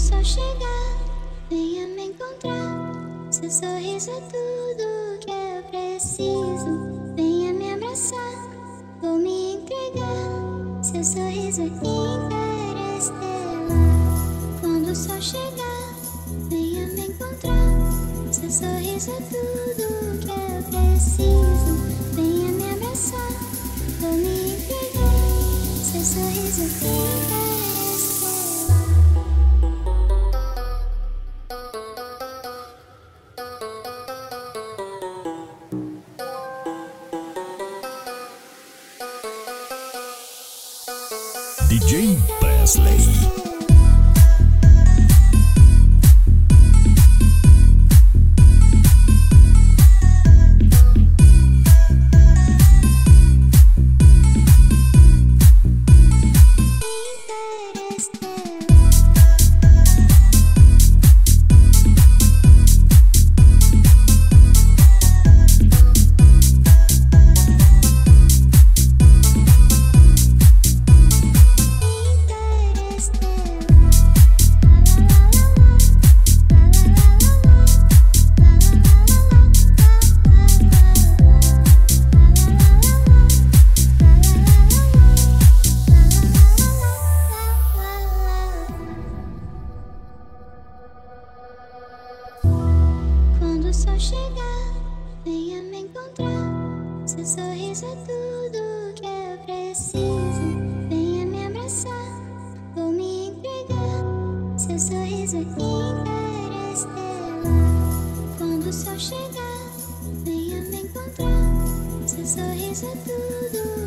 sol chegar, venha me encontrar. Seu sorriso é tudo que eu preciso. Venha me abraçar, vou me entregar. Seu sorriso é interestelar. Quando o sol chegar, venha me encontrar. Seu sorriso é tudo que eu preciso. Venha me abraçar, vou me entregar. Seu sorriso é interestelar. DJ Presley. Quando o sol chegar, venha me encontrar. Seu sorriso é tudo que eu preciso. Venha me abraçar, vou me entregar. Seu sorriso é interestelar. Quando o sol chegar, venha me encontrar. Seu sorriso é tudo